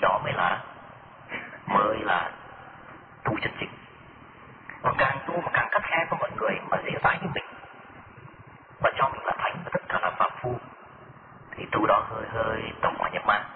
đó mới là tu chân chính. Và càng tu mà càng khắt khe với mọi người mà dễ dãi như mình và cho mình là thánh và tất cả là phạm phu thì tu đó hơi tổng hòa nhập ma.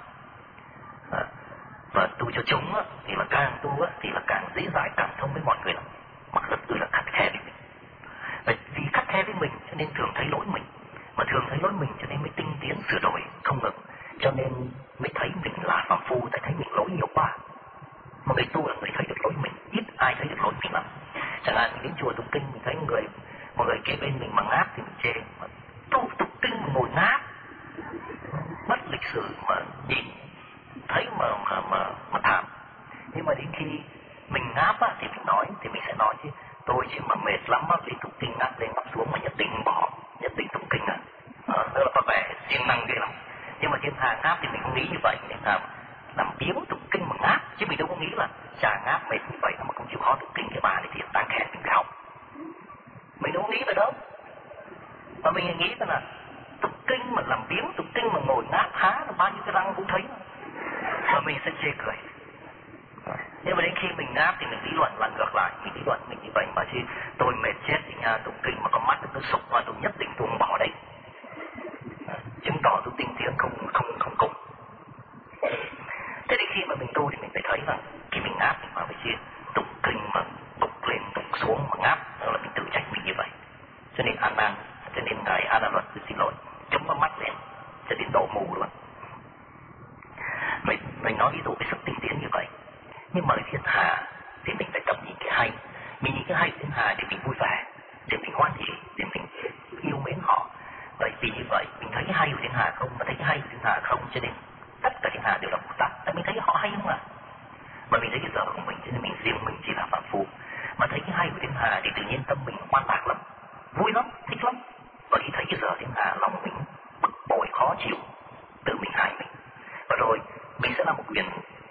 Và tu cho chúng thì là càng tu thì là càng dễ dãi, càng thông với mọi người lắm, mặc rất là khắt khe với mình. Và vì khắt khe với mình cho nên thường thấy lỗi mình, mà thường thấy lỗi mình cho nên mới tinh tiến sửa đổi không ngừng, cho nên mới thấy mình là phạm phu, tại thấy mình lỗi nhiều quá. Mà người tu là người thấy được lỗi mình, ít ai thấy được lỗi mình lắm. Chẳng hạn mình đến chùa tụng kinh mình thấy một người kế bên mình mà ngáp thì mình chê, mà tu tụng kinh mà ngồi ngáp mất lịch sử mà nhìn thấy mà thảm. Nhưng mà đến khi mình ngáp thì mình sẽ nói chứ tôi chỉ mà mệt lắm vì tụng kinh ngáp lên ngáp xuống mà nhất định bỏ, nhất định tụng kinh đó là có vẻ siêng năng ghê lắm. Nhưng mà thiên hà ngáp thì mình không nghĩ như vậy, thiên hà làm biếng tụng kinh mà ngáp, chứ mình đâu có nghĩ là chả ngáp mệt như vậy mà không chịu khó tụng kinh cái bà này thì đáng khen mình phải học. Mình đâu có nghĩ vậy đâu, mà mình nghĩ là tụng kinh mà làm biếng tụng kinh mà ngồi ngáp há là bao nhiêu cái răng cũng thấy, mà mình sẽ chê cười. Nhưng mà đến khi mình ngáp thì mình lý luận là ngược lại, mình lý luận mình như vậy mà chứ tôi mệt chết thì nha, tụng kinh mà có mắt tôi sụp mà tôi nhất định tôi không bỏ đấy, chứng tỏ tôi tinh tiến không cùng. Thế thì khi mà mình tu thì mình phải thấy là khi mình ngáp mình phải chia tụng kinh mà tụng lên tụng xuống mà ngáp, đó là mình tự trách mình như vậy. Cho nên ngài A Nan Luật xin lỗi, chống mắt lên cho đến độ mù luôn. Mình nói ví dụ cái sức tinh tiến như vậy. Nhưng mà ở thiên hà thì mình phải tập nhìn cái hay. Mình nhìn cái hay thiên hà để mình vui vẻ, để mình hoan hỉ, để mình yêu mến họ. Bởi vì như vậy mình thấy cái hay của thiên hà không, mà thấy cái hay của thiên hà không, cho nên tất cả thiên hà đều là Bồ Tát. Tại mình thấy họ hay không ạ? Mà mình thấy cái giờ của mình cho nên mình riêng mình chỉ là phạm phu. Mà thấy cái hay của thiên hà thì tự nhiên tâm mình hoan lạc lắm, vui lắm, thích lắm. Và khi thấy cái giờ thiên hà lòng mình bực bội khó chịu, tự mình hại mình. Và rồi mình sẽ làm một quyển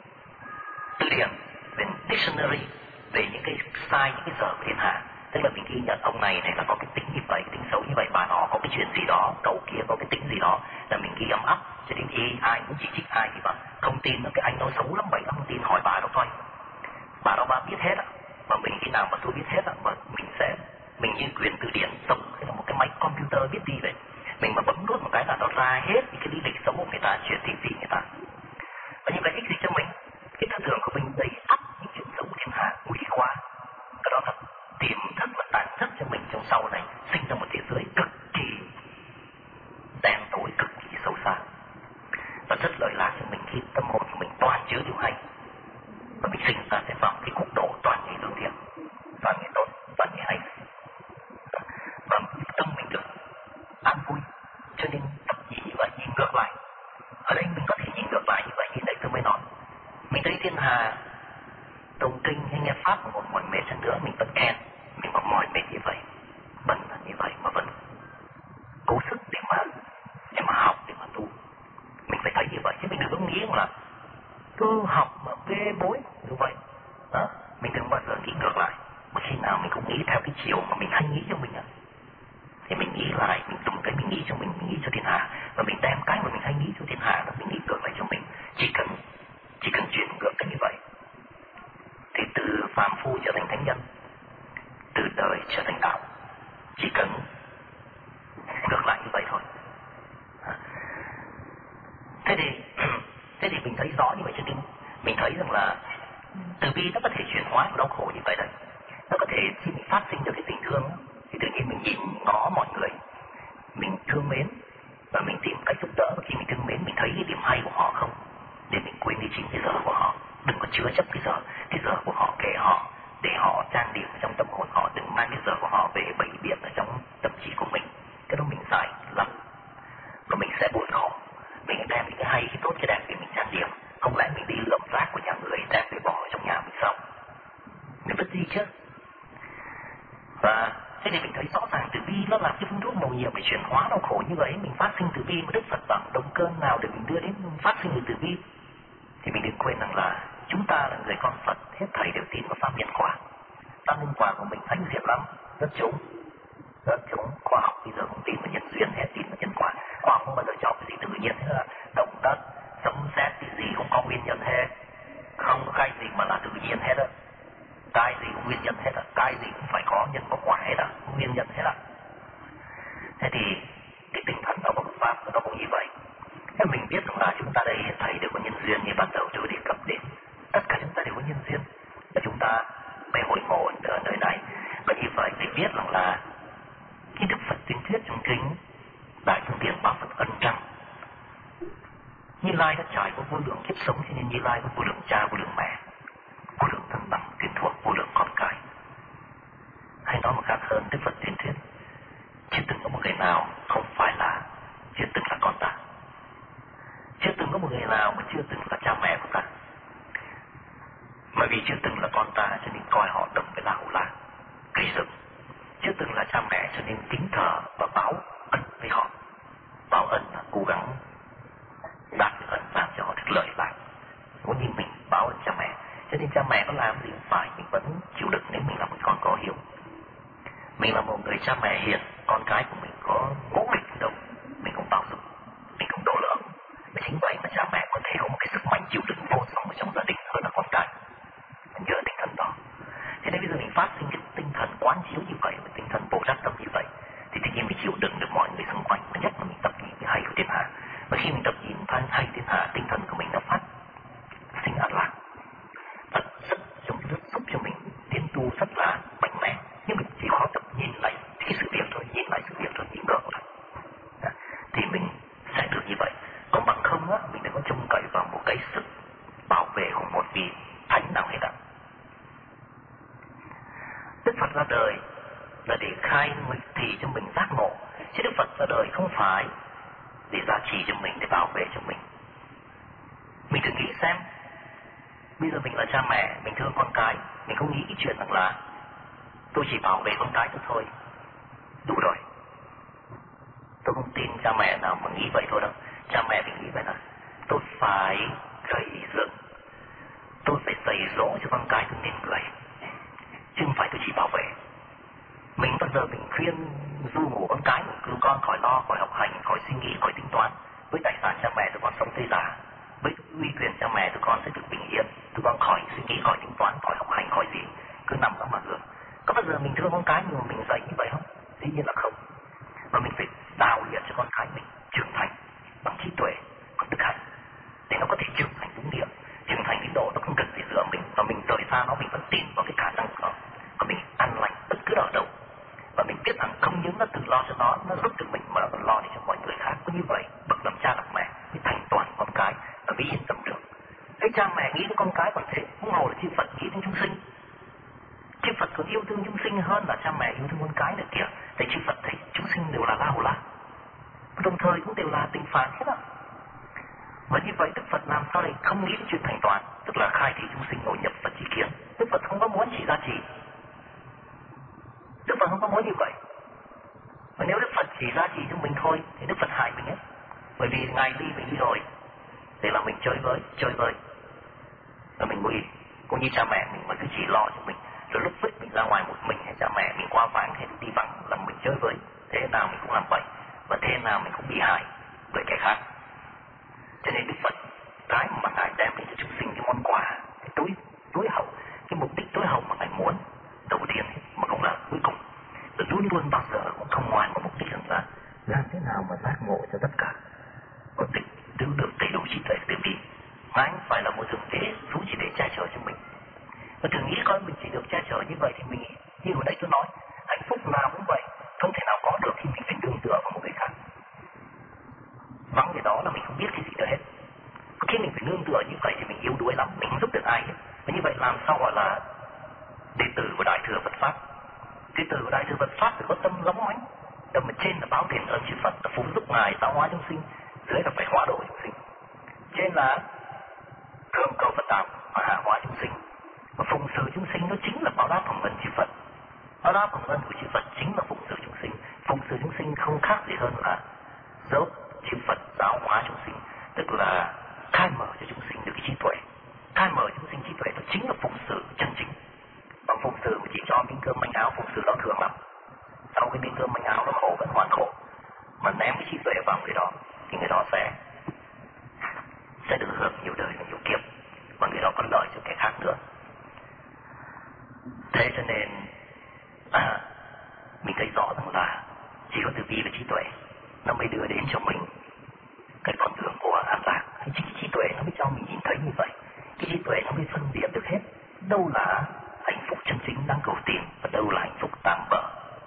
từ điển, quyển dictionary về những cái sai, những cái giờ của thiên hà. Tức là mình ghi nhận ông này là có cái tính như vậy, tính xấu như vậy, bà nó có cái chuyện gì đó, cậu kia có cái tính gì đó, là mình ghi âm ấp. Cho đến khi ai cũng chỉ trích ai thì bảo không tin nó cái anh nó xấu lắm vậy, không tin hỏi bà đó thôi. Bà đó bà biết hết và mình khi nào mà tôi biết hết và mình như quyển từ điển sống hay là một cái máy computer viết đi vậy. Mình mà bấm nút một cái là nó ra hết những cái lý lịch xấu của người ta, chuyện thị phi người ta. Và như vậy ích gì cho mình? Cái tư tưởng của mình đầy ắp những chuyện xấu thiên hạ nguy quá. Cái đó là tiềm thức và tàn thức cho mình trong sau này sinh ra một thế giới cực kỳ đen tối, cực kỳ sâu xa. Và rất lợi lạc cho mình khi tâm hồn của mình toàn chứa điều hay. Và mình sinh ra sẽ vào cái quốc độ toàn nghĩa lương thiện, toàn nghĩa tốt, toàn nghĩa hay. Và tâm mình được an vui. Cho nên tập nhìn như vậy, nhìn ngược lại. Ở đây mình có thể nhìn ngược lại như vậy, như đây tôi mới nói. Mình thấy thiên hà tụng kinh hay nghe pháp một mỏi mệt hơn nữa mình vẫn khen, mình còn mỏi mệt như vậy, bận như vậy mà vẫn cố sức để mà học, để mà tu. Mình phải thấy như vậy, chứ mình đừng có nghĩ là cứ học mà ghê bối như vậy. Mình đừng bao giờ nghĩ ngược lại. Mà khi nào mình cũng nghĩ theo cái chiều mà mình hay nghĩ cho mình thì mình nghĩ lại, mình tụng cái mình nghĩ cho mình nghĩ cho thiên hạ, và mình đem cái mà mình hay nghĩ cho thiên hạ là mình nghĩ ngược lại cho mình. Chỉ cần chuyển ngược cái như vậy thì từ phàm phu trở thành thánh nhân, từ đời trở thành đạo, chỉ cần ngược lại như vậy thôi. Thế thì mình thấy rõ như vậy, cho nên mình thấy rằng là từ bi nó có thể chuyển hóa của đau khổ như vậy đấy. Nó có thể khi mình phát sinh được cái tình thương thì tự nhiên mình nhìn ngó mọi người, mình thương mến và mình tìm cách giúp đỡ. Và khi mình thương mến mình thấy cái điểm hay của họ không, để mình quên đi chính cái giờ của họ. Đừng có chứa chấp cái giờ của họ, kể họ để họ trang điểm trong tâm hồn họ, đừng mang cái giờ của họ về bày biện ở trong tâm trí của mình. Cái đó mình sai lắm và mình sẽ buồn khổ. Mình đem cái hay, cái tốt, cái đẹp để mình trang điểm, không lẽ mình đi lượm rác của nhà người đem về bỏ ở trong nhà mình sao? Mình biết gì chứ? Và thế thì mình thấy rõ ràng từ bi nó là cái phương thuốc màu nhiệm để chuyển hóa đau khổ như vậy. Mình phát sinh từ bi, mà Đức Phật bảo động cơ nào để mình đưa đến phát sinh được từ bi? Thì mình đừng quên rằng là chúng ta là người con Phật, hết thảy đều tin vào pháp nhân quả. Pháp nhân quả của mình thánh diệt lắm, rất trúng khoa học bây giờ không tin vào nhân duyên, hết tin vào nhân quả. Khoa học không bao giờ chọn cái gì tự nhiên, thế là động đất, sấm sét cái gì cũng có nguyên nhân hết. nguyên nhân hết ạ, cái gì cũng phải có nhân có quả hết ạ, nguyên nhân hết ạ. Thế thì cái tinh thần đó của Phật pháp nó cũng như vậy. Thế mình biết rằng là chúng ta đây thầy đều có nhân duyên như ban đầu tôi đề cập đến, tất cả chúng ta đều có nhân duyên và chúng ta phải hội ngộ ở nơi này. Và như vậy để biết rằng là khi Đức Phật tuyên thuyết trong kinh Đại Phương Tiện Bảo Phật ân trăng, Như Lai đã trải qua vô lượng kiếp sống, cho nên Như Lai có vô lượng cha, vô lượng mẹ, vô lượng thân bằng tuyển thuộc, vô lượng con cái. Hay nói một khác hơn, Đức Phật tuyên thuyết chưa từng có một người nào không phải là chưa từng là con ta, chưa từng có một người nào mà chưa từng là cha mẹ của ta. Bởi vì chưa từng là con ta cho nên coi họ đồng với La Hầu La, gây dựng. Chưa từng là cha mẹ cho nên kính thờ và báo ân với họ. Báo ân là cố gắng đạt được ân làm cho họ được lợi lạc. Cũng như mình báo ân cha mẹ, cho nên cha mẹ có làm gì phải mình vẫn chịu đựng nếu mình là một con có hiếu. Mình là một người cha mẹ hiền, con cái của mình có ngỗ nghịch đâu, mình cũng bao dung, mình cũng độ lượng. Và chính vậy mà cha mẹ có thể có một cái sức mạnh chịu đựng vô song ở trong gia đình hơn là con cái. Mình nhớ tinh thần đó. Thế nên bây giờ mình phát sinh cái tinh thần quán chiếu như vậy, và tinh thần bổ trát tâm như vậy, thì tự nhiên mình chịu đựng được mọi người xung quanh. Và nhất là mình tập nhìn cái hay của thiên hạ. Và khi mình tập nhìn hay thiên hạ, tinh thần của mình nó phát sinh an lạc. Và rất giúp cho mình tiến tu rất là mạnh mẽ. Nhưng mình chỉ có tập nhìn lại cái sự việc thôi, nhìn lại sự việc thôi, nhìn ngược lại. Thì mình sẽ được như vậy. Còn bằng không á, mình đừng có trông cậy vào một cái sự bảo vệ của một vị thánh nào hết ạ. Đức Phật ra đời là để khai thị cho mình giác ngộ, chứ Đức Phật ra đời không phải để giá trị cho mình, để bảo vệ cho mình. Mình thử nghĩ xem, bây giờ mình là cha mẹ, mình thương con cái, mình không nghĩ cái chuyện rằng là tôi chỉ bảo vệ con cái tôi thôi, đủ rồi. Tôi không tin cha mẹ nào mà nghĩ vậy thôi đâu. Cha mẹ mình nghĩ vậy là tôi phải gây dựng, tôi phải dạy dỗ cho con cái tôi nên người, chứ không phải tôi chỉ bảo vệ. Mình bao giờ mình khuyên du ngủ con cái mình, cứu con khỏi lo, khỏi học hành, khỏi suy nghĩ, khỏi tính toán. Với tài sản cha mẹ tụi con sống tới già, với uy quyền cha mẹ tụi con sẽ được bình yên, tụi con khỏi suy nghĩ, khỏi tính toán, khỏi học hành, khỏi gì, cứ nằm đó mà hưởng. Có bao giờ mình thương con cái nhưng mà mình dạy như vậy không? Dĩ nhiên là không. Mà mình phải đào luyện cho con cái mình trưởng thành bằng trí tuệ, bằng đức hạnh, để nó có thể trưởng thành đúng nghĩa, trưởng thành đến độ nó không cần phải dựa mình, và mình rời xa nó, mình vẫn tin vào cái khả năng của nó, và mình an lành bất cứ ở đâu. Và mình biết rằng không những nó tự lo cho nó giúp được mình, mà nó còn lo để cho mọi người khác. Có như vậy, bậc làm cha làm mẹ mới thành toàn con cái và mới yên tâm được. Cái cha mẹ nghĩ đến con cái còn thế, không ngồi là chư Phật nghĩ đến chúng sinh. Chư Phật còn yêu thương chúng sinh hơn là cha mẹ yêu thương con cái nữa kìa. Tại chư Phật thấy chúng sinh đều là La Hầu La, đồng thời cũng đều là tình phản hết á. Và như vậy Đức Phật làm sao lại không nghĩ đến chuyện thành toàn, tức là khai thị chúng sinh nội nhập Phật chỉ kiến. Đức Phật không có muốn chỉ giá trị, Đức Phật không có muốn như vậy. Và nếu Đức Phật chỉ giá trị cho mình thôi thì Đức Phật hại mình hết. Bởi vì Ngài đi mình đi rồi để là mình chơi với và mình nguy, cũng như cha mẹ mình mà cứ chỉ lo cho mình, rồi lúc vứt mình ra ngoài một mình, hay cha mẹ mình qua vãng hay đi vắng là mình chơi với, thế nào mình cũng làm vậy, và thế nào mình cũng bị hại bởi kẻ khác. Cho nên Đức Phật cái mà Ngài đem đến cho chúng sinh cái món quà, cái tối hậu, cái mục đích tối hậu mà Ngài muốn đầu tiên mà cũng là cuối cùng, rồi luôn luôn bao giờ cũng không ngoài một mục đích rằng là làm thế nào mà giác ngộ cho tất cả có tích được đầy đủ trí tuệ từ bi. Ngài không phải là một thực tế chú chỉ để che chở cho mình. Và thử nghĩ coi mình chỉ được che chở như vậy thì mình, như hồi nãy tôi nói, hạnh phúc nào cũng vậy, không thể nào có được khi mình phải nương tựa vào một người khác. Vắng cái đó là mình không biết cái gì nữa hết. Khi mình phải nương tựa như vậy thì mình yếu đuối lắm, mình không giúp được ai hết. Và như vậy làm sao gọi là đệ tử của Đại thừa Phật Pháp? Đệ tử của Đại thừa Phật Pháp phải có tâm lóng ánh. Tâm ở trên là báo đền ơn chư Phật, là phụng giúp Ngài giáo hóa chúng sinh, dưới là phải hóa độ chúng sinh. Trên là thượng cầu Phật đạo và hạ hóa chúng sinh. Và phụng sự chúng sinh nó chính là báo đáp hồng ân chư Phật. Báo đáp hồng ân của chư Phật chính là phụng sự chúng sinh. Phụng sự chúng sinh không khác gì hơn là giúp chư Phật giáo hóa chúng sinh, tức là khai mở cho chúng sinh được cái trí tuệ. Khai mở chúng sinh trí tuệ đó chính là phụng sự chân chính. Bằng phụng sự mà chỉ cho miếng cơm manh áo, phụng sự đó thường lắm. Sau cái miếng cơm manh áo nó khổ vẫn hoàn khổ, mà ném cái trí tuệ vào người đó thì người đó sẽ được hưởng nhiều đời và nhiều kiếp, và người đó còn lợi cho kẻ khác nữa. Thế cho nên mình thấy rõ rằng là chỉ có từ bi và trí tuệ nó mới đưa đến cho mình cái con đường của an lạc. Chính trí tuệ nó mới cho mình nhìn thấy như vậy. Cái trí tuệ nó mới phân biệt được hết đâu là hạnh phúc chân chính đang cầu tìm và đâu là hạnh phúc tạm bợ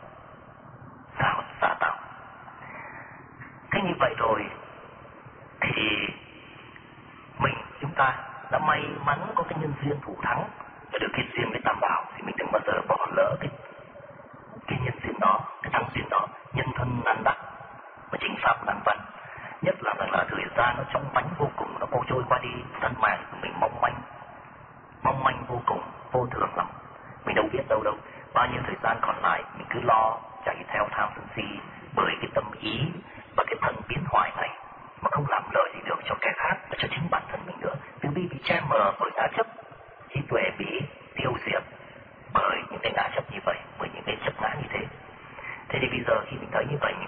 giả tạo. Thế như vậy rồi thì chúng ta đã may mắn có cái nhân duyên thủ thắng và được kết duyên với Tam Bảo, thì mình đừng bao giờ bỏ lỡ cái nhân duyên đó, cái thắng duyên đó. Nhân thân nan đắc mà chính pháp nan văn, nhất là thời gian nó trong bánh vô cùng, nó mau trôi qua đi, thân mạng của mình mong manh vô cùng, vô thường lắm. Mình đâu biết đâu bao nhiêu thời gian còn lại mình cứ lo chạy theo tham sân si bởi cái tâm ý và cái thân biến hoại này mà không làm lợi gì được cho kẻ khác và cho chính bản thân mình nữa. Từ bi bị che mờ bởi ngã chấp, trí tuệ bị tiêu diệt bởi những cái ngã chấp như vậy, bởi những cái chấp ngã như thế. Thế thì bây giờ khi mình thấy như vậy,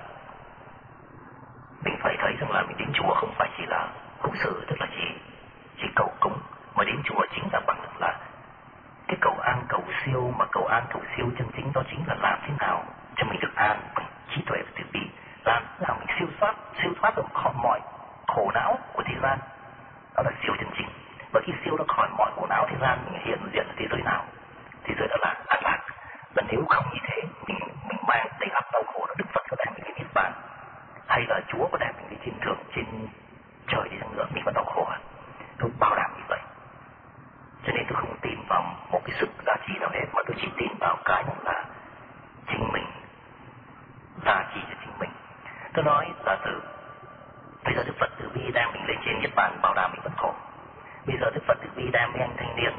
mình phải thấy rằng là mình đến chùa không phải chỉ là cúng sự, tức là chỉ cầu cúng, mà đến chùa chính là bằng là cái cầu an cầu siêu, mà cầu an cầu siêu chân chính đó chính là làm thế nào cho mình được an bằng trí tuệ và từ bi, làm thế nào mình siêu thoát được khỏi mọi khổ não của thế gian. Đó là siêu chân chính. Và khi siêu ra khỏi mọi khổ não thế gian, mình hiện diện ở thế giới nào? Thế giới đó là an lạc. Và nếu không như thế, mình mang đầy ắp đau khổ đó, Đức Phật có đem mình đi niết bàn, hay là Chúa có đem mình đi trên đường trên trời đi chăng nữa, mình vẫn đau khổ. Tôi bảo đảm như vậy. Cho nên tôi không tin vào một cái sức giá trị nào hết, mà tôi chỉ tin vào cái là chính mình, giá trị cho chính mình. Tôi nói là bây giờ Đức Phật từ bi đem mình lên trên niết bàn, bảo đảm mình vẫn khổ. Bây giờ Đức Phật từ bi đem mấy anh thanh niên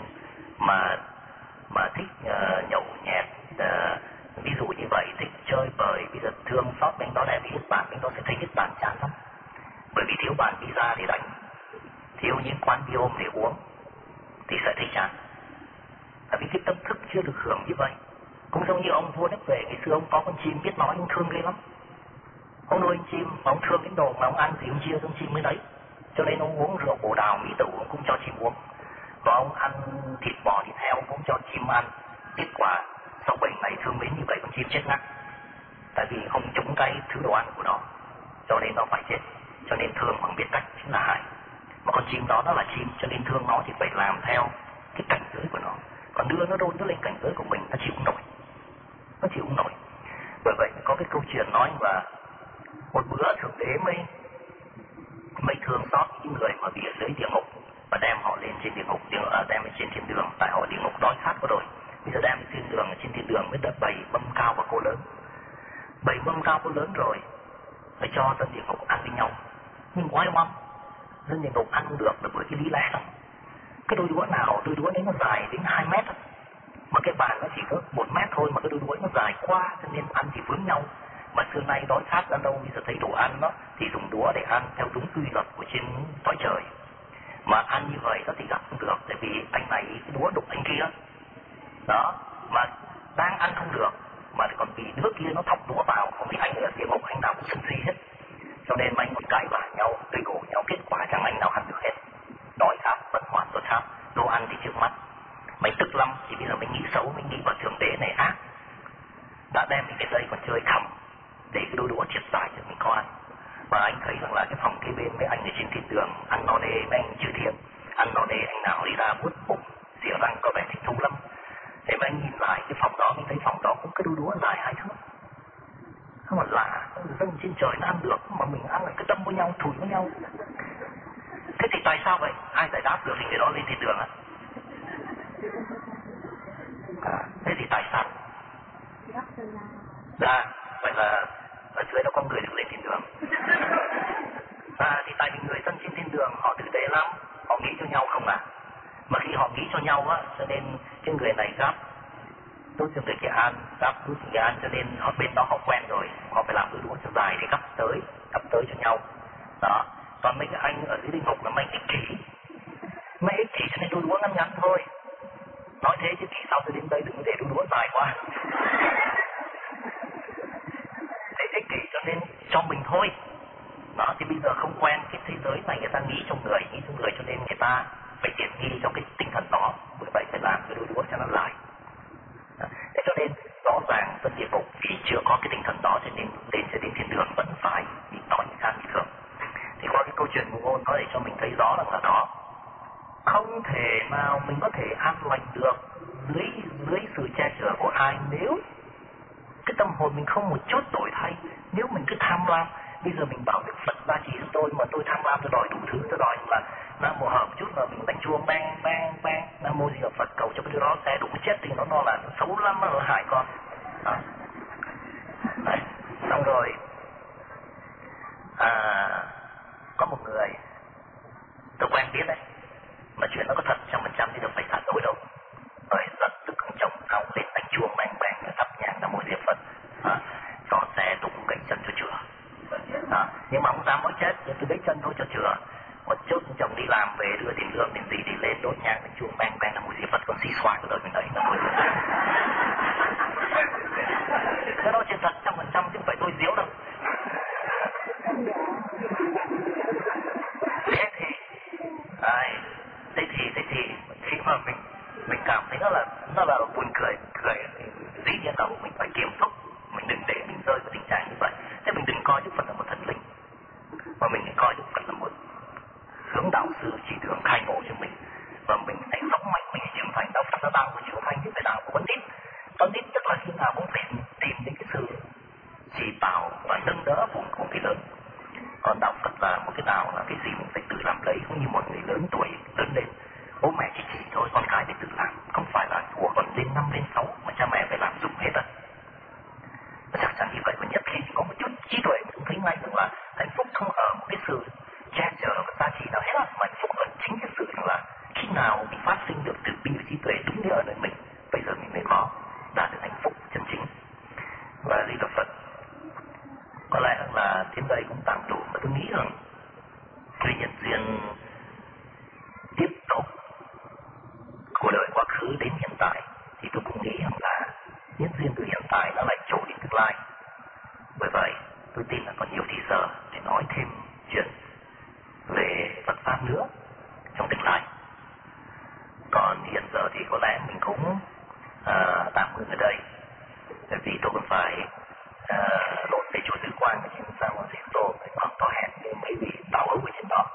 mà thích nhậu nhẹt, ví dụ như vậy, thích chơi bời, bây giờ thương xót anh đó đem đi niết bàn, anh đó sẽ thấy niết bàn chán lắm. Bởi vì thiếu bàn pizza để đánh, thiếu những quán bia ôm để uống thì sẽ thấy chán. Tại vì cái tâm thức chưa được hưởng như vậy. Cũng giống như ông vua nước về, ngày xưa ông có con chim biết nói, ông thương ghê lắm. Ông nuôi con chim mà ông thương đến độ mà ông ăn thì ông chia con chim mới lấy. Cho nên ông uống rượu bồ đào mỹ tử ông cũng cho chim uống. Và ông ăn thịt bò thịt heo cũng cho chim ăn. Kết quả sau 7 ngày thương mến như vậy con chim chết ngắt. Tại vì không trúng cái thứ đồ ăn của nó, cho nên nó phải chết. Cho nên thương bằng biết cách chính là hại. Mà con chim đó nó là chim, cho nên thương nó thì phải làm theo cái cảnh giới của nó. Còn đưa nó đôn nó lên cảnh giới của mình, nó chịu không nổi. Nó chịu không nổi. Bởi vậy có cái câu chuyện nói là một bữa Thượng Đế mới thương xót những người mà bị ở dưới địa ngục và đem họ lên trên địa ngục, đem lên trên thiên đường, tại họ địa ngục đói khát quá rồi. Bây giờ đem trên đường, trên thiên đường mới đặt bầy mâm cao và cô lớn. Bầy mâm cao cô lớn rồi phải cho dân địa ngục ăn với nhau. Nhưng quái mâm dân địa ngục ăn được là bởi cái lý lẽ đó. Cái đôi đũa nào, đôi đũa đấy nó dài đến 2 mét, mà cái bàn nó chỉ có 1 mét thôi, mà cái đôi đũa nó dài quá cho nên ăn thì vướng nhau. Mà xưa nay đói khát đã lâu, bây giờ thấy đồ ăn đó thì dùng đũa để ăn theo đúng quy luật của trên cõi trời. Mà ăn như vậy đó thì gặp không được, tại vì anh này cái đũa đụng anh kia đó, mà đang ăn không được mà còn bị đứa kia nó thọc đũa vào, không biết anh ở địa ngục anh nào cũng sân si hết. Cho nên anh còn cãi vã nhau, gây gổ nhau, kết quả chẳng anh nào ăn được hết. Đói khát, bất hoàn đói khát, đồ ăn thì trước mắt. Mày tức lắm thì bây giờ mình nghĩ xấu, mình nghĩ vào Thượng Đế này ác, đã đem mình cái dây còn chơi khẩm để cái đôi đũa triệt giải cho mình có ăn. Và anh thấy rằng là cái phòng kế bên mấy anh ở trên thiên đường ăn no nê, mấy anh chữ thiện ăn no nê, anh nào đi ra vuốt bụng xỉa răng có vẻ thích thú lắm. Thế mà anh nhìn lại cái phòng đó, mình thấy phòng đó cũng cái đôi đũa dài 2 thước. Không mà lạ, dân trên trời nó ăn được mà mình ăn là cứ đâm với nhau, thùi với nhau. Thế thì tại sao vậy? Ai giải đáp được thì người đó lên thiên đường á? Thế thì tại sao? Vậy là ở dưới đó có người được lên thiên đường. Thì tại vì người dân trên thiên đường họ tử tế lắm, họ nghĩ cho nhau không à. Mà khi họ nghĩ cho nhau á, cho nên cái người này gắp tốt cho người kia ăn, gắp tốt cho người ăn, cho nên họ bên đó họ quen rồi, họ phải làm đôi đũa cho dài để gắp tới cho nhau. Đó. Còn mấy cái anh ở dưới địa ngục là mấy ích kỷ, cho nên đôi đũa ngắn ngắn thôi. Nói thế chứ vì sao tôi đến đây đừng để đôi đũa dài quá. Thế ích kỷ cho nên cho mình thôi. Đó, thì bây giờ không quen cái thế giới này, người ta nghĩ trong người cho nên người ta phải tiện nghi cho cái tinh thần đó. Bởi vậy phải làm cái đôi đũa cho nó dài. chưa có cái tinh thần đó cho nên lên cho đến thiên đường vẫn phải bị tỏi khác như thường. Thì qua cái câu chuyện của Ngôn có để cho mình thấy rõ là đó, không thể nào mình có thể an lành được dưới sự che chở của ai nếu cái tâm hồn mình không một chút đổi thay. Nếu mình cứ tham lam, bây giờ mình bảo Đức Phật gia trì cho tôi mà tôi tham lam, tôi đòi đủ thứ, tôi đòi là Nam Mô hợp chút mà mình đánh chuông bang bang bang Nam Mô Di Đà Phật cầu cho cái đứa đó sẽ đủ chết thì nó là nó xấu lắm, nó hại con. Đấy. Xong rồi có một người tôi quen biết đấy, mà chuyện nó có thật 100% thì đâu phải phản đối đâu. Rồi lập tức ông chồng ông lên đánh chuông bang bang thắp nhang Nam Mô Di Đà Phật, cho xe đụng gãy chân cho chữa. Nhưng mà ông ta mới chết nhưng tôi gãy chân thôi cho chữa. Một chút chồng đi làm về đưa tiền lương tiền gì đi lên đốt nhang đánh chuông bang bang Nam Mô Di Đà Phật còn xì xoa cái đời mình đấy. Cái đó chuyện thật 100% chứ không phải tôi diếu đâu. Thế thì khi mà mình cảm thấy nó là buồn cười dĩ nhiên là mình phải kiểm soát, mình đừng để mình rơi vào tình trạng như vậy. Thế mình đừng coi Đức Phật là một thần linh, mà mình coi Đức Phật là một hướng đạo sư chỉ đường khai ngộ cho mình, và mình phải sống mạnh, mình trưởng thành. Đạo Phật là đạo của trưởng thành chứ phải đạo của con nít. Con nít tức là khi nào cũng phải tìm đến cái sự chỉ bảo và nâng đỡ của người lớn. Còn đạo Phật là một cái đạo là cái gì mình phải tự làm lấy, cũng như một người lớn tuổi lớn lên bố mẹ chỉ thôi, con cái phải tự làm, không phải là của con lên 5 lên 6 mà cha mẹ phải làm giúp hết á. Chắc chắn như vậy, và nhất khi có một chút trí tuệ cũng thấy ngay rằng là hạnh phúc không ở một cái sự che chở và giá trị nào hết, mà hạnh phúc ở chính cái sự rằng là khi nào mình phát sinh được từ bi và trí tuệ đúng ở nơi mình, bây giờ mình mới có đạt được hạnh phúc chân chính. Và Di Đà Phật có lẽ là đến đây cũng tạm đủ, mà tôi nghĩ rằng cái nhân duyên tiếp tục của đời quá khứ đến hiện tại thì tôi cũng nghĩ rằng là nhân duyên từ hiện tại nó lại trổ đến tương lai. Bởi vậy tôi tin là còn nhiều thời giờ để nói thêm chuyện về Phật pháp nữa trong tương lai. Còn hiện giờ thì có lẽ mình cũng tạm ngừng ở đây, bởi vì tôi còn phải lộn về chỗ Tử Quang ở trên San Francisco, phải có hẹn với mấy vị đạo hữu ở trên đó.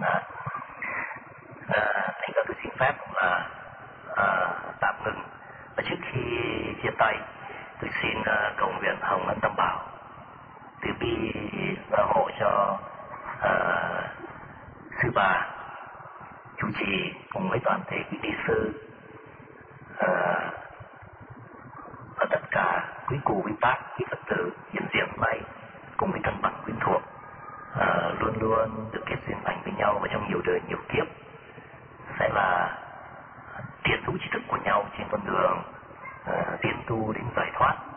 Thành ra tôi xin phép là tạm ngừng, và trước khi chia tay tôi xin cầu nguyện Hồng Ân Tam Bảo từ bi bảo hộ cho sư bà chủ trì cùng với toàn thể quý ni sư và tất cả quý cụ quý bác quý Phật tử hiện diện này cùng với thân bằng quyến thuộc luôn luôn được kết duyên lành với nhau, và trong nhiều đời nhiều kiếp sẽ là tiền hữu tri thức của nhau trên con đường tiến tu đến giải thoát.